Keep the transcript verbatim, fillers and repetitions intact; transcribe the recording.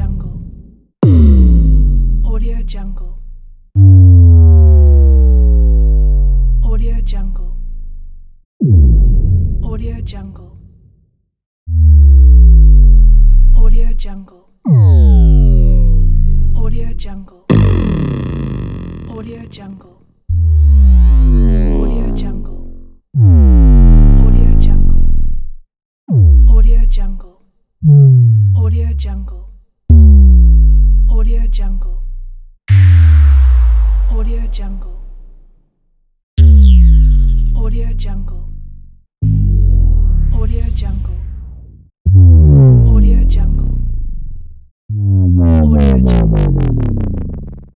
Jungle. Audio Jungle. Audio Jungle. Audio Jungle. Audio Jungle. Audio Jungle. Audio Jungle. Audio Jungle. Audio Jungle. Audio Jungle. Audio Jungle. Audio Jungle. Audio Jungle. Audio Jungle. Audio Jungle. Audio Jungle. Audio Jungle.